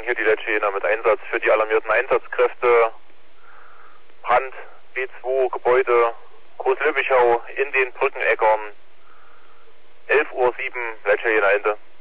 hier die Lecce mit Einsatz für die alarmierten Einsatzkräfte. Brand, B2, Gebäude, Großlöbichau in den Brückeneckern. 11:07 Uhr, Lecce Ende.